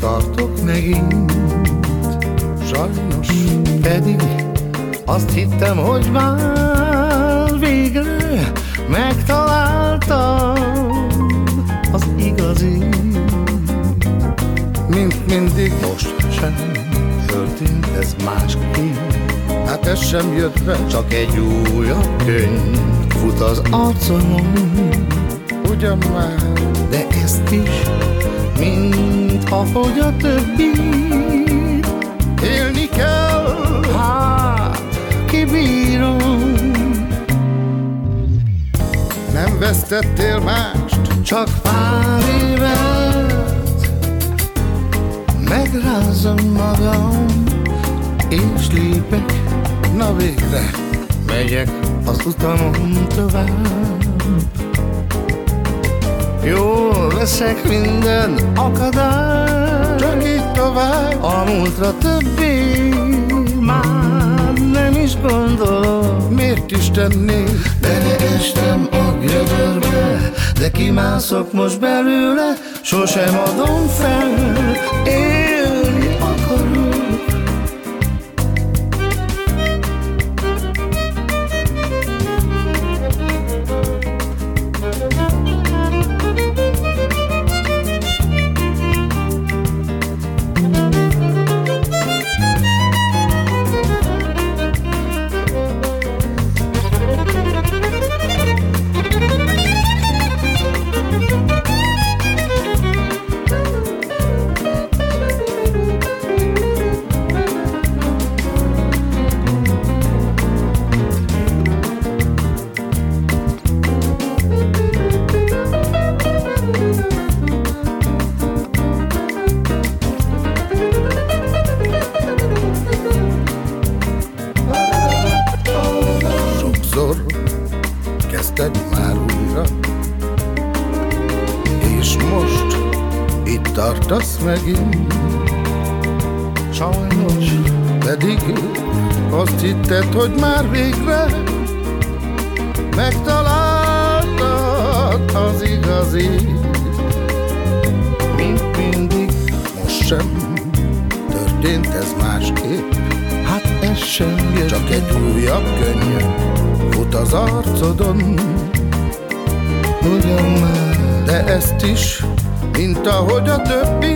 tartok megint. Sajnos pedig azt hittem, hogy már végre megtaláltam az igazi. Mint mindig most sem történt ez másképp. Hát ez sem jött be, csak egy újabb könyv fut az arcomon. Ugyan már, de ezt is, mint ahogy a többit, élni kell, hát kibírom. Nem vesztettél mást, csak pár évet. Megrázom magam, és lépek, na végre megyek az utamon tovább. Jól veszek minden akadályt, csak így tovább. A múltra többé már nem is gondolok. Miért is tennék? Beleestem a gödörbe, de kimászok most belőle. Sosem adom fel, élni akarok. Kezdted már újra, és most itt tartasz megint. Sajnos pedig azt hitted, hogy már végre megtaláltad az igazi. Mint mindig, most sem történt ez másképp. Hát ez sem jött, csak egy újabb könnyű fut az arcodon. Ugyan már, de ezt is, mint ahogy a többi,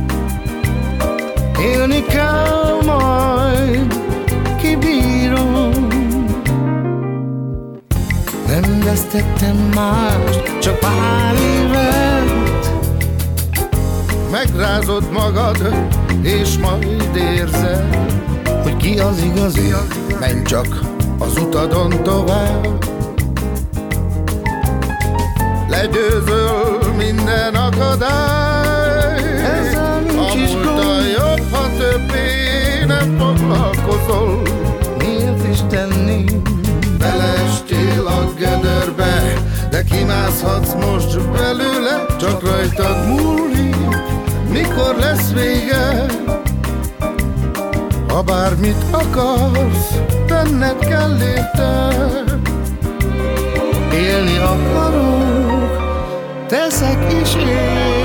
élni kell, majd kibírom. Nem vesztettem mást, csak pár évet. Megrázod magad, és majd érzed, hogy ki az igazi. Menj csak az utadon tovább. Legyőzöl minden akadály. Ezzel nincs is gond. A jobb, ha többé nem foglalkozol. Miért is tenni? Beleestél a gödörbe, de kimászhatsz most belőle. Csak rajtad múlik, mikor lesz vége. Ha bármit akarsz, tenned kell érte. Élni akarok, teszek is én.